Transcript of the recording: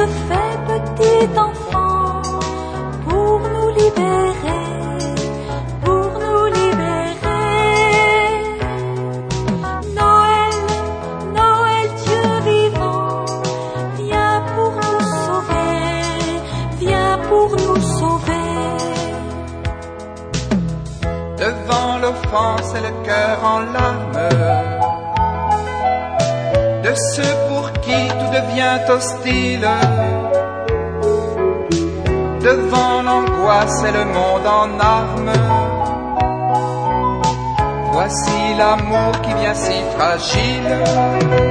se fait petit enfant pour nous libérer, pour nous libérer. Noël, Noël, Dieu vivant, viens pour nous sauver, viens pour nous sauver. Devant l'offense et le cœur en larmes de ceux pour qui tout devient hostile, devant l'angoisse et le monde en armes, voici l'amour qui vient si fragile.